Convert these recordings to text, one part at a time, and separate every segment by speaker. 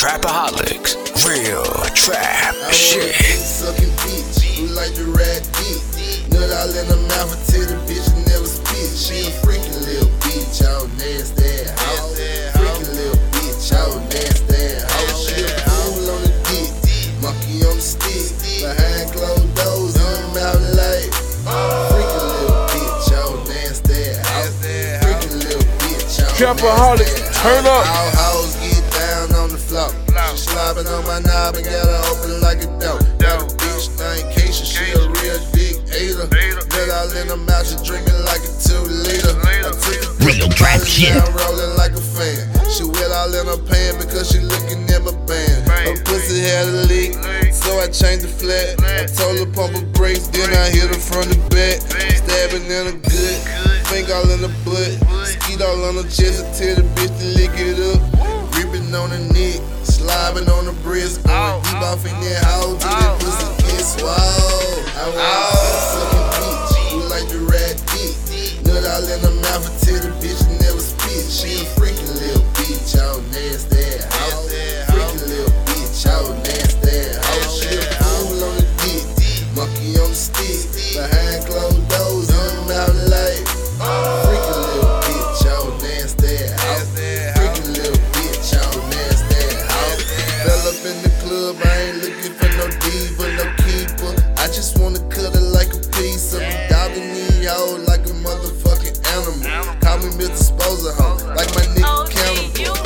Speaker 1: Trapaholics, real trap shit.
Speaker 2: Sucking bitch, who like the rat dick. Nut all in her mouth until the bitch never spit. She a freaking little bitch, all nasty hoe. Freaking little bitch, all nasty hoe. She a fool on the dick, monkey on the stick. Behind closed doors, in the mouth like freaking little bitch, all nasty hoe. Freaking little bitch, all
Speaker 3: Trapaholics, turn up.
Speaker 2: All hoes get down on the floor. She slobbing on my knob and got her open like a door. Got a bitch named Keisha, she a real dick eater. Nut all in her mouth, she drinking like a 2-liter. I took a
Speaker 4: Real trap shit.
Speaker 2: down, rolling like a fan. She wet all in her pants because she looking at my band. Her pussy had a leak, so I changed the flat. I told her pump her brakes, then I hit her from the back. Stabbing in her good, finger all in her butt. Skeet all on her chest until the bitch to lick it up. Gripping on her neck, slobbing on the breast. Going deep off in that hole till that pussy get swole. I want a sucking bitch, who like the rat dick. Nut all in her mouth until the bitch never spit. She a freaking little bitch, all nasty hoe. Freaking little bitch, all nasty hoe. She a fool on the dick, monkey on the stick. Behind closed doors, in the mouth like freaking little bitch, all nasty hoe. Freaking little bitch, all nasty hoe. Fell up in the club, I ain't looking for no diva, no keeper. I just wanna cut her like a piece of a dog in the hoe, like a motherfucking animal. Call me Mr. Sposer hoe, like my nigga Cannibal.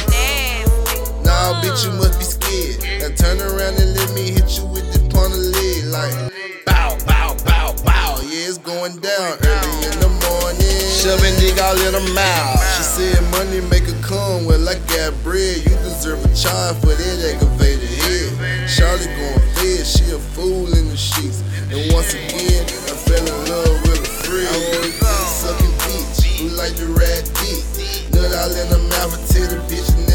Speaker 2: Nah, bitch, you must be scared. Now turn around and let me hit you with the point of leg, like bow, bow, bow, bow. Yeah, it's going down early in the morning. Shoving dick all in her mouth. She said money make her come. Well, I got bread. You deserve a charge for that aggravated head. Charlie going fed. She a fool in the sheets. And once again, I fell in love with a friend. I want a sucking bitch who like the rat dick. Nut all in her mouth until the bitch